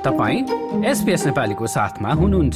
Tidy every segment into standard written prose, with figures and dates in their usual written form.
तपाईं SBS नेपालीको साथमा हुनुहुन्छ।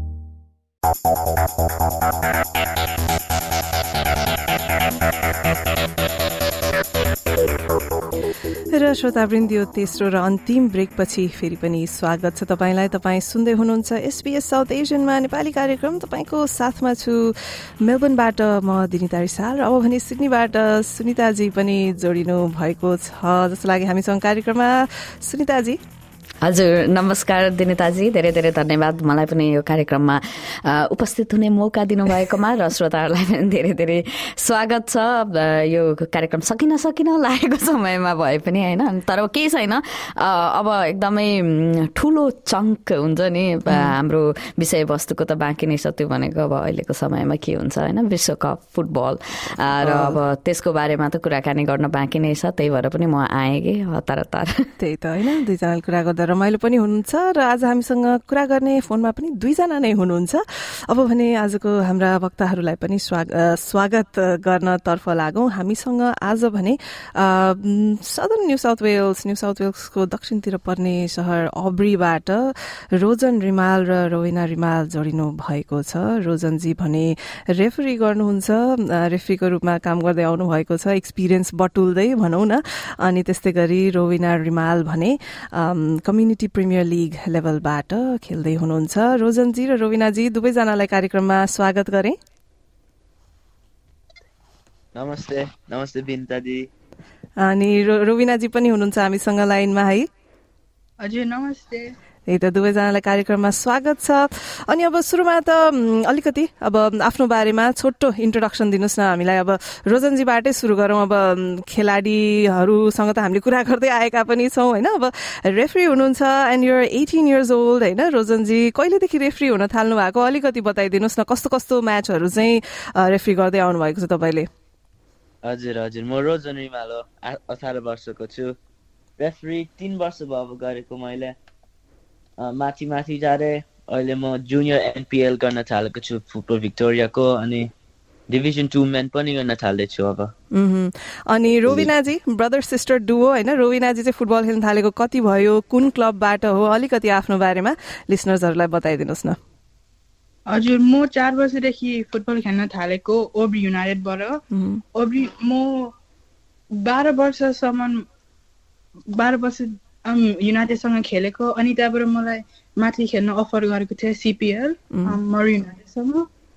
र श्रोतावृन्द, यो तेस्रो र अन्तिम ब्रेकपछि फेरि पनि स्वागत छ तपाईंलाई। तपाईं सुन्दै हुनुहुन्छ SBS साउथ एसियनमा नेपाली कार्यक्रम। तपाईंको साथमा छु मेलबर्नबाट म दिनिता रिसाल। अब भने सिडनीबाट सुनिताजी पनि जोडिनु भएको छ जस्तो लाग्यो हामीसँग कार्यक्रममा। सुनिताजी हजुर, नमस्कार दिनिताजी, धेरै धेरै धन्यवाद मलाई पनि यो कार्यक्रममा उपस्थित हुने मौका दिनुभएकोमा, र श्रोताहरूलाई पनि धेरै धेरै स्वागत छ। यो कार्यक्रम सकिन लागेको समयमा भए पनि होइन, तर केही छैन। अब एकदमै ठुलो चङ्क हुन्छ नि हाम्रो विषयवस्तुको, त बाँकी नै छ। त्यो भनेको अब अहिलेको समयमा के हुन्छ होइन, विश्वकप फुटबल, र अब त्यसको बारेमा त कुराकानी गर्न बाँकी नै छ। त्यही भएर पनि म आएँ कि हतार। त्यही त होइन, दुईजनाले कुरा गर्दा रमाइलो पनि हुनुहुन्छ, र आज हामीसँग कुरा गर्ने फोनमा पनि दुईजना नै हुनुहुन्छ। अब भने आजको हाम्रा वक्ताहरूलाई पनि स्वागत गर्न तर्फ लागौं। हामीसँग आज भने सदर्न न्यू साउथ वेल्सको दक्षिणतिर पर्ने शहर अब्रीबाट रोजन रिमाल र रोविना रिमाल जोडिनु भएको छ। रोजनजी भने रेफरी गर्नुहुन्छ, रेफरीको रूपमा काम गर्दै आउनु भएको छ, एक्सपिरियन्स बटुल्दै भनौँ न। अनि त्यस्तै गरी रोविना रिमाल भने कम्युनिटी प्रिमियर लिग लेभलबाट खेल्दै हुनुहुन्छ। रोजनजी र रोविनाजी दुवैजनालाई कार्यक्रममा स्वागत गरे। नमस्ते बिन्ताजी। अनि रोविनाजी पनि हुनुहुन्छ हामीसँग लाइनमा है। हजुर नमस्ते। त्यही त, दुवैजनालाई कार्यक्रममा स्वागत छ। अनि अब सुरुमा त अलिकति अब आफ्नो बारेमा छोटो इन्ट्रोडक्सन दिनुहोस् न हामीलाई। अब रोजनजीबाटै सुरु गरौँ। अब खेलाडीहरूसँग त हामीले कुरा गर्दै आएका पनि छौँ होइन। अब रेफरी हुनुहुन्छ एन्ड युर 18 years old होइन। रोजनजी कहिलेदेखि रेफरी हुन थाल्नु भएको, अलिकति बताइदिनुहोस् न। कस्तो कस्तो म्याचहरू चाहिँ रेफरी गर्दै आउनु भएको छ तपाईँले? हजुर म रोजन रिमाल हो, 18 वर्षको छु। रेफरी 3 वर्ष भयो गरेको मैले। माथि जाँदै अहिले म जुनियर NPL गर्न थालेको छु फुटबल भिक्टोरियाको, अनि डिभिजन 2 मेन पनि गर्न थाल्दैछु अब। अनि रोविनाजी ब्रदर सिस्टर डुओ होइन। रोविनाजी चाहिँ फुटबल खेल्न थालेको कति भयो, कुन क्लबबाट हो, अलिकति आफ्नो बारेमा लिसनर्सहरूलाई बताइदिनुहोस् न। हजुर, म 4 वर्षदेखि फुटबल खेल्न थालेको ओब्री युनाइटेडबाट। ओब्री म 12 वर्ष युनाइटेडसँग खेलेको, अनि त्यहाँबाट मलाई माथि खेल्न अफर गरेको थियो CPL मरी युनाइटेडसँग।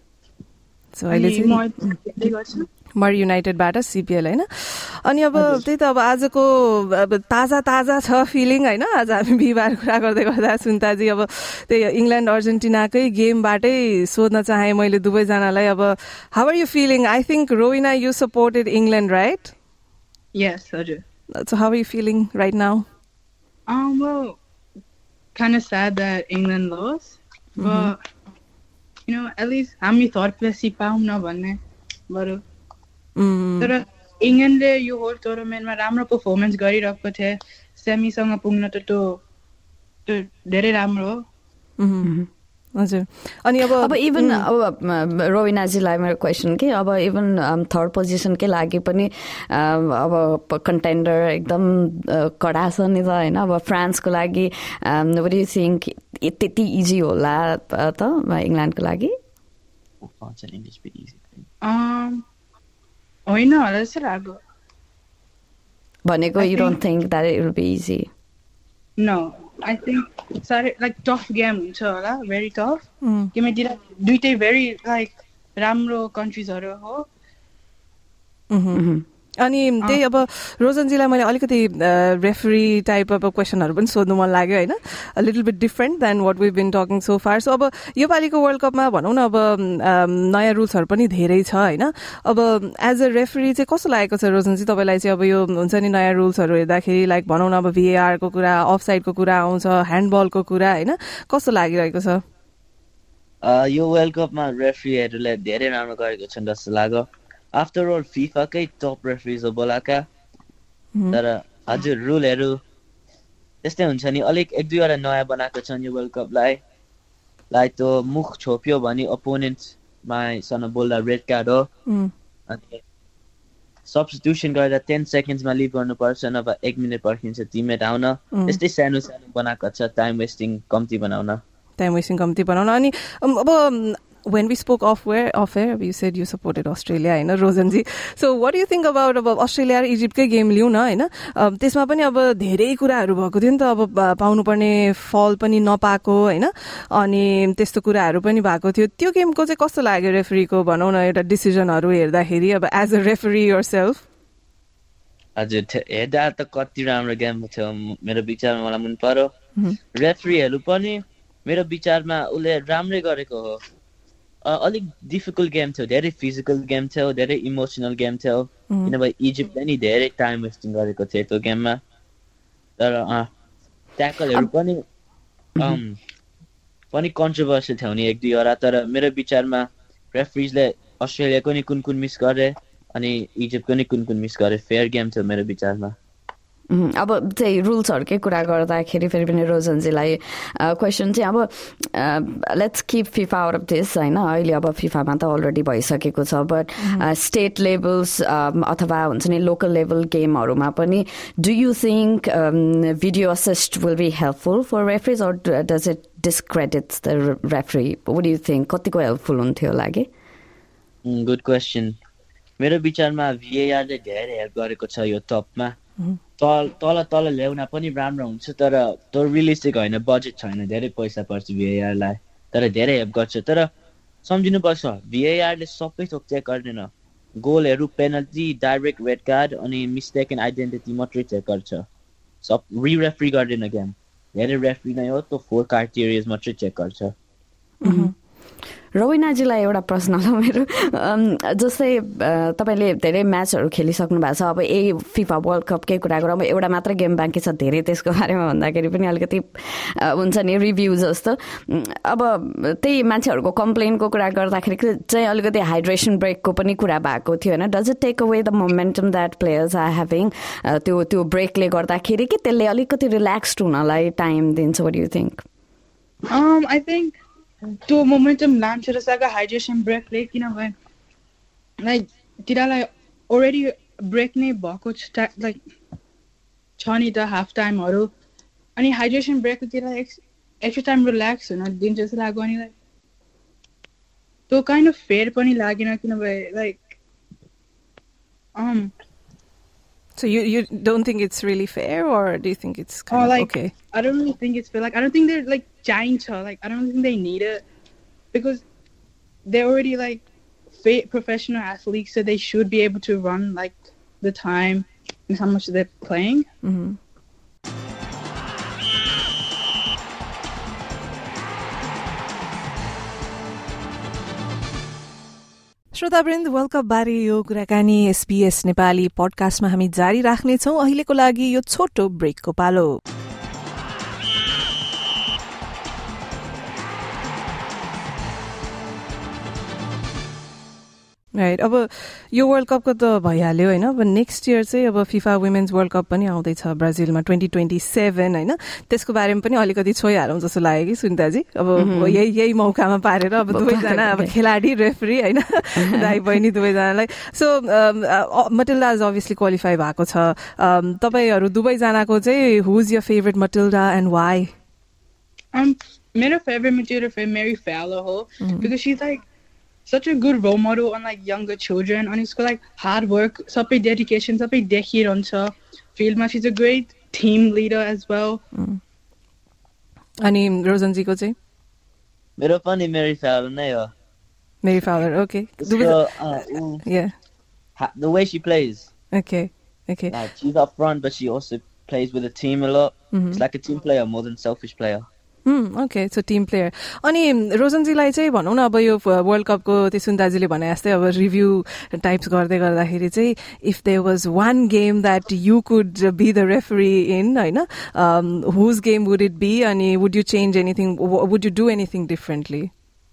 मरी युनाइटेडबाट CPL होइन। अनि अब त्यही त, अब आजको ताजा छ फिलिङ होइन। आज हामी बिहिबार कुरा गर्दै गर्दा सुन्ताजी अब त्यही इङ्ल्यान्ड अर्जेन्टिनाकै गेमबाटै सोध्न चाहेँ मैले दुवैजनालाई। अब how are you feeling? I think Rovina you supported England right? Yes, हजुर। So how are you feeling right now? Well, kind of sad that England lost, but you know, at least हामी third place पाऊँ न भन्ने बरु। तर इङ्ल्यान्डले यो whole टुर्नामेन्टमा राम्रो पर्फर्मेन्स गरिरहेको थियो। सेमीसँग पुग्न त त्यो धेरै राम्रो हो। हजुर। अनि अब इभन अब रोविनाजीलाई मेरो क्वेसन के, अब इभन थर्ड पोजिसनकै लागि पनि अब कन्टेन्डर एकदम कडा छ नि त होइन। अब फ्रान्सको लागि व्हाट डु यु थिङ्क, त्यति इजी होला त इङ्ल्यान्डको लागि? होइन होला जस्तो लाग्यो। भनेको you don't think that it will be easy? No, I think साह्रै लाइक टफ गेम हुन्छ होला, भेरी टफ। किनकि दुइटै भेरी लाइक राम्रो कन्ट्रिजहरू हो। अनि त्यही अब रोजनजीलाई मैले अलिकति रेफरी टाइप अफ क्वेसनहरू पनि सोध्नु मन लाग्यो होइन। A little bit different than what we been talking so far. So अब योपालिको वर्ल्ड कपमा भनौँ न, अब नयाँ रुल्सहरू पनि धेरै छ होइन। अब एज अ रेफरी चाहिँ कस्तो लागेको छ रोजनजी तपाईँलाई चाहिँ? अब यो हुन्छ नि नयाँ रुल्सहरू हेर्दाखेरि, लाइक भनौँ न अब VAR को कुरा, अफसाइडको कुरा आउँछ, ह्यान्डबलको कुरा होइन, कस्तो लागिरहेको छ? यो वर्ल्ड कपमा रेफरीहरूले धेरै राम्रो गरेको छन् जस्तो लाग्यो। आफ्टर अल फिफाकै टप रेफरीज हो बोलाएका। तर हजुर, रुलहरू त्यस्तै हुन्छ नि, अलिक 1-2वटा नयाँ बनाएको छन् यो वर्ल्ड कपलाई। लाइक त्यो मुख छोप्यो भने अपोनेन्टमा सँग बोल्दा रेड कार्ड हो। अनि सब्स्टिट्युसन गरेर 10 सेकेन्ड्समा लिभ गर्नुपर्छ नभए 1 मिनट पर्खिन्छ टिममेट आउन त्यस्तै सानो सानो बनाएको छ टाइम वेस्टिङ कम्ती बनाउन अनि अब when we spoke off air, you said you supported Australia, होइन Rojan ji. So what do you think about अब अस्ट्रेलिया र इजिप्टकै गेम लिउँ न होइन त्यसमा पनि अब धेरै कुराहरू भएको थियो नि त अब पाउनुपर्ने फल पनि नपाएको होइन अनि त्यस्तो कुराहरू पनि भएको थियो त्यो गेमको चाहिँ कस्तो लाग्यो रेफरीको भनौँ न एउटा डिसिजनहरू हेर्दाखेरि अब एज अ रेफरी योरसेल्फ हजुर हेर्दा त कति राम्रो गेम थियो मेरो विचारमा मलाई मन पर्यो रेफरीहरू पनि मेरो विचारमा उसले राम्रै गरेको हो अलिक डिफिकल्ट गेम थियो धेरै फिजिकल गेम थियो धेरै इमोसनल गेम थियो किनभने इजिप्टले नि धेरै टाइम वेस्टिङ गरेको थियो त्यो गेममा तर ट्याकलहरू पनि कन्ट्रोभर्सियल थियो नि 1-2 तर मेरो विचारमा रेफरीजले अस्ट्रेलियाको नि कुन मिस गरे अनि इजिप्टको नि कुन मिस गरे फेयर गेम थियो मेरो विचारमा अब चाहिँ रुल्सहरुकै कुरा गर्दाखेरि फेरि पनि रोजनजीलाई क्वेसन चाहिँ अब let's keep FIFA out of this हैन अहिले अब फिफामा त अलरेडी भइसकेको छ बट स्टेट लेभल्स अथवा हुन्छ नि लोकल लेभल गेमहरुमा पनि do you think video assist will be helpful for referees or does it discredits the referee what do you think कतिको हेल्पफुल हुन्थ्यो लागि गुड क्वेसन मेरो विचारमा VAR ले धेरै हेल्प गरेको छ यो टपमा तल ल्याउन पनि राम्रो हुन्छ तर त्यो रियलिस्टिक होइन बजेट छैन धेरै पैसा पर्छ VAR लाई तर धेरै हेल्प गर्छ तर सम्झिनुपर्छ VAR ले सबै थोक चेक गर्दैन गोलहरू पेनल्टी डाइरेक्ट रेड कार्ड अनि मिस्टेकन आइडेन्टिटी मात्रै चेक गर्छ सब रेफरी गर्दैन गेम धेरै रेफरी नै हो त्यो 4 क्राइटेरियाज मात्रै चेक गर्छ रविनाजीलाई एउटा प्रश्न ल मेरो जस्तै तपाईले धेरै म्याचहरु खेलिसक्नु भएको छ अब ए फिफा वर्ल्ड कपकै कुरा गरौँ एउटा मात्र गेम बाँकी छ धेरै त्यसको बारेमा भन्दाखेरि पनि अलिकति हुन्छ नि रिभ्यू जस्तो अब त्यही मान्छेहरुको कम्प्लेनको कुरा गर्दाखेरि चाहिँ अलिकति हाइड्रेसन ब्रेकको पनि कुरा भएको थियो हैन does it take away the momentum that players are having त्यो ब्रेकले गर्दाखेरि कि त्यसले अलिकति रिल्याक्स्ड हुनलाई टाइम दिन्छ what do you think I think त्यो मोमेन्टम लान्छ जस्तो हाइड्रेसन ब्रेकले किनभने लाइक तिनीहरूलाई अलरेडी ब्रेक नै भएको लाइक छ नि त हाफ टाइमहरू अनि हाइड्रेसन ब्रेकले तिनीहरूलाई एक्स्ट्रा टाइम रिल्याक्स हुन दिन्छ जस्तो लाग्यो अनि लाइक त्यो काइन्ड अफ फेयर पनि लागेन किनभने like So you don't think it's really fair, or do you think it's kind of like, okay? I don't really think it's fair. Like I don't think they're like trying to. Like I don't think they need it because they're already like professional athletes, so they should be able to run like the time and how much they're playing. Mm-hmm. श्रोतावृन्द world cup बारे यो कुराकानी SBS Nepali पडकास्टमा हामी जारी राख्नेछौं अहिलेको लागि यो छोटो ब्रेकको पालो राइट अब यो वर्ल्ड कपको त भइहाल्यो हैन अब नेक्स्ट इयर चाहिँ अब फिफा वुमेन्स वर्ल्ड कप पनि आउँदैछ ब्राजिलमा 2027 हैन त्यसको बारेमा पनि अलिकति छोइहालौं जस्तो लाग्यो कि सुनिताजी अब यही मौकामा पारेर अब दुवैजना अब खेलाडी रेफरी हैन दाइ बहिनी दुवैजनालाई so Matilda is obviously qualify भएको छ तपाईहरु दुवैजनाको चाहिँ who is your favourite Matilda and why मेरो फेभरेट मटिल्डा मेरी फ्यालर हो because she's like such a good role model on like younger children and it's like hard work sabai dedication sabai dekhiruncha field ma she's a great team leader as well ani Rojan ji ko chai mero pani Mary Fowler nai ho Mary Fowler okay yeah the way she plays okay she's up front but she also plays with the team a lot it's like a team player more than selfish player okay so team player अनि रोजनजीलाई चाहिँ भनौँ न अब यो world कपको त्यो सुन्दाजीले भने जस्तै अब रिभ्यू टाइप्स गर्दै गर्दाखेरि चाहिँ if there was one game that you could be the referee in हैन whose game would it be अनि would you change anything would you do anything differently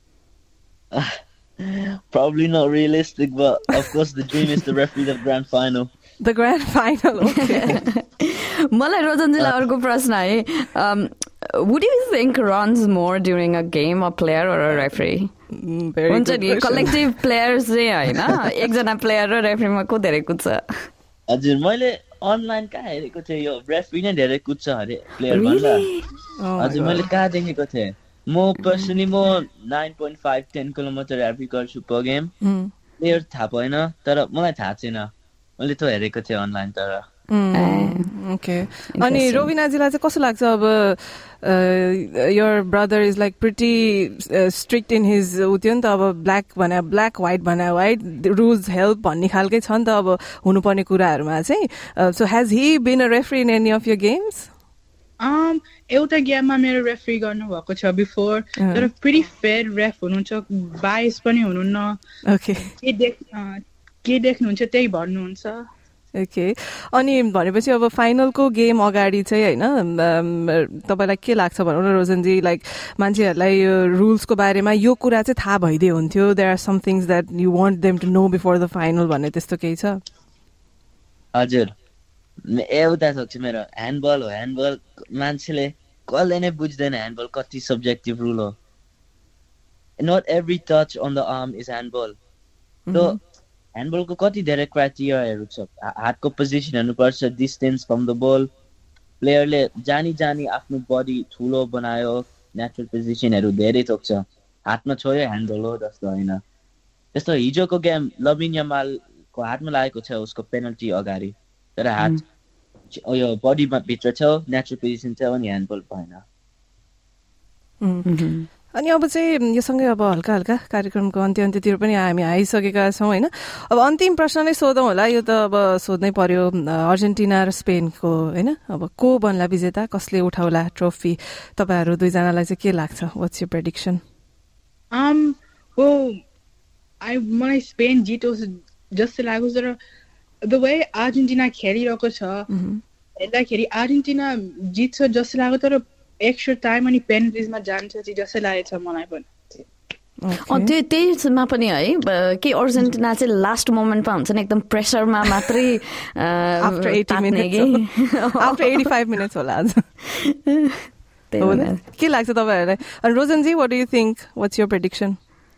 Probably not realistic, but of course the dream is to referee the grand final. The grand final, okay. मलाई रोजनजीलाई अर्को प्रश्न है Would you think runs more during a game, a player or a referee? हुन्छ नि collective players चाहिँ होइन एकजना player र रेफ्रीमा को धेरै कुद्छ हजुर मैले अनलाइन कहाँ हेरेको थिएँ यो रेफ्री नै धेरै कुद्छ अरे प्लेयर भन्दा हजुर मैले कहाँ देखेको थिएँ म पर्सनली म 9.5-10 किलोमिटर एभरेज गर्छु पर गेम प्लेयर थाहा भएन तर मलाई थाहा छैन मैले त हेरेको थिएँ अनलाइन तर ओके अनि रोबिनाजीलाई चाहिँ कस्तो लाग्छ अब your brother is like pretty strict in his उत्यो नि त अब ब्ल्याक व्हाइट भने व्हाइट रुल्स हेल्प भन्ने खालकै छ नि त अब हुनुपर्ने कुराहरूमा चाहिँ so has he been a referee in any of your games एउटा गेममा मेरो रेफरी गर्नुभएको छ बिफोर तर प्रिटी फेयर रेफ हुनुहुन्छ बाइस पनि हुनुहुन्न ओके के देख्नुहुन्छ त्यही भन्नुहुन्छ ओके अनि भनेपछि अब फाइनलको गेम अगाडि चाहिँ होइन तपाईँलाई के लाग्छ भनौँ न रोजनजी लाइक मान्छेहरूलाई यो रुल्सको बारेमा यो कुरा चाहिँ थाहा भइदियो हुन्थ्यो there are some things that you want them to know before the final भन्ने त्यस्तो केही छ हजुर एउटा सक्छ मेरो ह्यान्डबल हो ह्यान्डबल मान्छेले कसले नै बुझ्दैन ह्यान्डबल कति सब्जेक्टिभ रुल हो not every touch on the arm is handball so ह्यान्डबलको कति धेरै क्राइटेरियाहरू छ हातको पोजिसन हुनुपर्छ डिस्टेन्स फ्रम द बल प्लेयरले जानी आफ्नो बडी ठुलो बनायो नेचुरल पोजिसनहरू धेरै तोक्छ हातमा छोयो ह्यान्डबल हो जस्तो होइन त्यस्तो हिजोको गेम लमिन यमालको हातमा लागेको छ उसको पेनल्टी अगाडि तर हात यो बडीमा भित्र छ नेचुरल पोजिसन छ अनि ह्यान्डबल भएन अनि अब चाहिँ योसँगै अब हल्का हल्का कार्यक्रमको अन्त्यतिर पनि हामी आइसकेका छौँ होइन अब अन्तिम प्रश्न नै सोधौँ होला यो त अब सोध्नै पर्यो अर्जेन्टिना र स्पेनको होइन अब को बन्ला विजेता कसले उठाउला ट्रफी तपाईँहरू दुईजनालाई चाहिँ के लाग्छ वाट्स योर प्रेडिक्सन मलाई स्पेन जितोस् जस्तो लाग्यो तर द वे अर्जेन्टिना खेलिरहेको छ हेर्दाखेरि अर्जेन्टिना जित्छ जस्तो लाग्यो तर एक्स्ट्रा टाइम अनि पेनल्टिजमा जान्छ चाहिँ जस्तो लागेको छ मलाई पनि त्यसमा पनि है कि अर्जेन्टिना चाहिँ लास्ट मोमेन्टमा हुन्छ नि एकदम प्रेसरमा मात्रै आफ्टर 85 मिनट्स होला आज के लाग्छ तपाईँहरूलाई अनि Rojan ji what do you think what's your prediction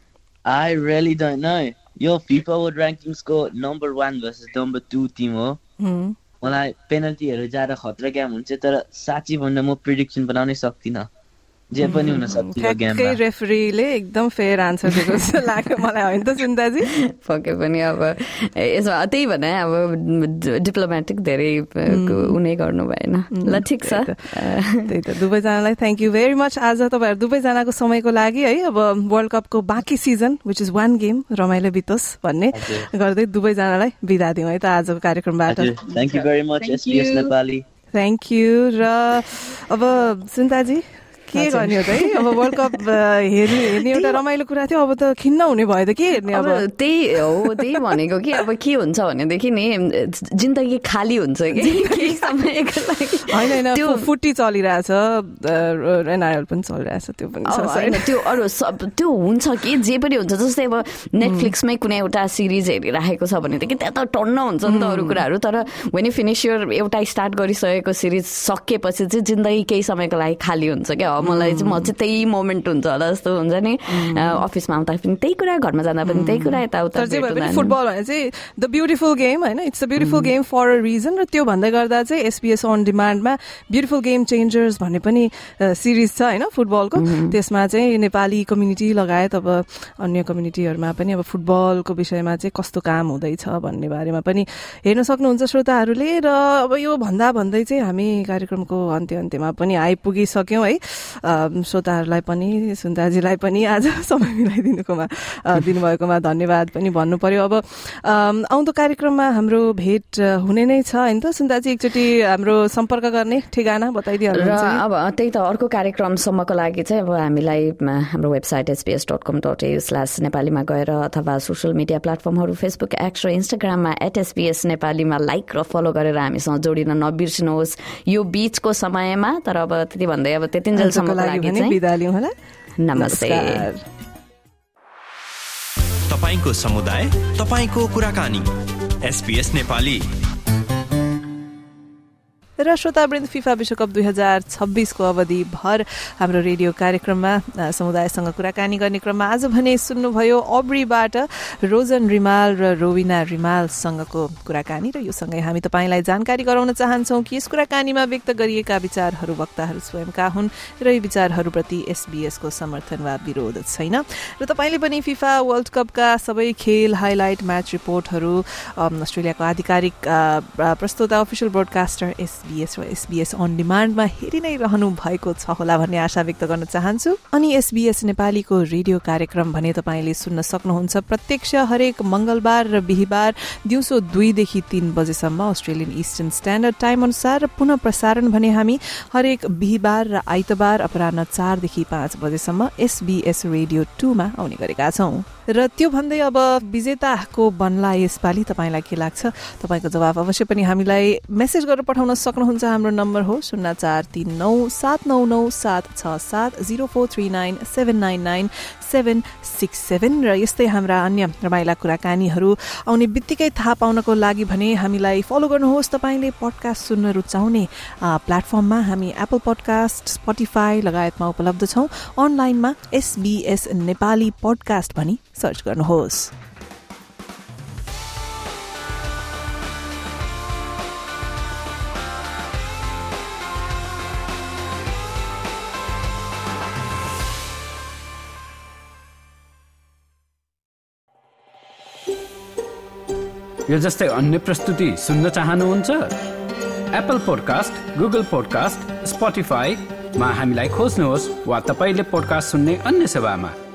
I really don't know यो फिफा वर्ल्ड र्याङ्किङ्सको नम्बर 1 भर्सेस नम्बर 2 टिम हो मलाई पेनल्टीहरू जाँदा खतरा गेम हुन्छ तर साँच्ची भन्दा म प्रिडिक्सन बनाउनै सक्दिनँ जे पनि हुन सक्छ यो गेममा रेफरीले एकदम फेयर आन्सर दिएको जस्तो लाग्यो मलाई होइन त सुन्दाजी पक्कै पनि अब यसमा त्यही भने अब डिप्लोमेटिक धेरै उनी गर्नु भएन ल ठिक छ त्यही त दुवैजनालाई थ्याङ्क यू भेरी मच आज तपाईँहरू दुवैजनाको समयको लागि है अब वर्ल्ड कपको बाँकी सिजन विच इज 1 गेम रमाइलो बितोस् भन्ने गर्दै दुवैजनालाई बिदा दिउँ है त आजको कार्यक्रमबाट thank you very much SBS Nepali thank you र अब सुन्दाजी के गर्ने हो त है अब वर्ल्ड कप हेर्ने एउटा रमाइलो कुरा थियो अब त खिन्न हुने भयो त के हेर्ने अब त्यही भनेको कि अब के हुन्छ भनेदेखि नि जिन्दगी खाली हुन्छ कि केही समयको लागि होइन त्यो फुट्टी चलिरहेछ एनआरएल पनि चलिरहेछ त्यो पनि छ त्यो अरू त्यो हुन्छ कि जे पनि हुन्छ जस्तै अब नेटफ्लिक्समै कुनै एउटा सिरिज हेरिराखेको छ भनेदेखि त्यहाँ त टन्न हुन्छ नि त अरू कुराहरू तर वेन यु फिनिस योर एउटा स्टार्ट गरिसकेको सिरिज सकेपछि चाहिँ जिन्दगी केही समयको लागि खाली हुन्छ क्या मलाई चाहिँ म चाहिँ त्यही मोमेन्ट हुन्छ होला जस्तो हुन्छ नि अफिसमा आउँदा पनि त्यही कुरा घरमा जाँदा पनि त्यही कुरा यताउता फुटबल भने चाहिँ द ब्युटिफुल गेम होइन it's a beautiful game for a reason र त्यो भन्दै गर्दा चाहिँ एसपीएस अन डिमान्डमा ब्युटिफुल गेम चेन्जर्स भन्ने पनि सिरिज छ होइन फुटबलको त्यसमा चाहिँ नेपाली कम्युनिटी लगायत अब अन्य कम्युनिटीहरूमा पनि अब फुटबलको विषयमा चाहिँ कस्तो काम हुँदैछ भन्ने बारेमा पनि हेर्न सक्नुहुन्छ श्रोताहरूले र अब यो भन्दै चाहिँ हामी कार्यक्रमको अन्त्यमा पनि आइपुगिसक्यौँ है श्रोताहरूलाई पनि सुन्दाजीलाई पनि आज समय दिनुभएकोमा धन्यवाद पनि भन्नु पर्यो अब आउँदो कार्यक्रममा हाम्रो भेट हुने नै छ होइन त सुन्दाजी एकचोटि हाम्रो सम्पर्क गर्ने ठेगाना बताइदिनु र अब त्यही त अर्को कार्यक्रमसम्मको लागि चाहिँ अब हामीलाई हाम्रो वेबसाइट sbs.com.au/नेपालीमा गएर अथवा सोसियल मिडिया प्लेटफर्महरू फेसबुक एक्स र इन्स्टाग्राममा @SBS नेपालीमा लाइक र फलो गरेर हामीसँग जोडिन नबिर्सिनुहोस् यो बीचको समयमा तर अब त्यति भन्दै अब त्यतिन्जेलसम्मको लागि चाहिँ बिदा लिउँ होला नमस्ते तपाईको समुदाय तपाईको कुराकानी SBS नेपाली र श्रोतावृन्द फिफा विश्वकप 2026 को अवधि भर हाम्रो रेडियो कार्यक्रममा समुदायसँग कुराकानी गर्ने क्रममा आज भने सुन्नुभयो अब्रीबाट रोजन रिमाल र रोविना रिमालसँगको कुराकानी र यो सँगै हामी तपाईलाई जानकारी गराउन चाहन्छौँ कि यस कुराकानीमा व्यक्त गरिएका विचारहरू वक्ताहरू स्वयंका हुन् र यी विचारहरूप्रति SBS को समर्थन वा विरोध छैन र तपाईले पनि फिफा वर्ल्ड कपका सबै खेल हाइलाइट म्याच रिपोर्टहरू अस्ट्रेलियाको आधिकारिक प्रस्तुता अफिसियल ब्रोडकास्टर SBS र SBS अन डिमान्डमा हेरि नै रहनु भएको छ होला भन्ने आशा व्यक्त गर्न चाहन्छु। अनि SBS नेपालीको रेडियो कार्यक्रम भने तपाईले सुन्न सक्नुहुन्छ प्रत्यक्ष हरेक मंगलबार र बिहीबार दिउँसो 2 देखि 3 बजेसम्म अस्ट्रेलियन इस्टर्न स्ट्यान्डर्ड टाइम अनुसार। पुनः प्रसारण भने हामी हरेक बिहीबार र आइतबार अपराह्न 4 देखि 5 बजेसम्म SBS रेडियो 2 मा आउने गरेका छौं। र त्यो भन्दै अब विजेताको बन्ला यसपालि तपाईलाई के लाग्छ? तपाईको जवाफ अवश्य पनि हामीलाई मेसेज गरेर पठाउन सक्नुहुन्छ। हाम्रो नम्बर हो 0439799767 0439799767 र यस्तै हाम्रा अन्य रमाइला कुराकानीहरू आउने बित्तिकै थाहा पाउनको लागि भने हामीलाई फलो गर्नुहोस्। तपाईले पडकास्ट सुन्न रुचाउने प्लेटफर्ममा हामी एप्पल पडकास्ट, स्पोटिफाई लगायतमा उपलब्ध छौं। अनलाइनमा SBS नेपाली पडकास्ट भनी सर्च गर्नुहोस्। यो जस्तै अन्य प्रस्तुति सुन्न चाहनुहुन्छ? एप्पल पोडकास्ट, गुगल पोडकास्ट, स्पोटिफाईमा हामीलाई खोज्नुहोस् वा तपाईले पोडकास्ट सुन्ने अन्य सेवामा।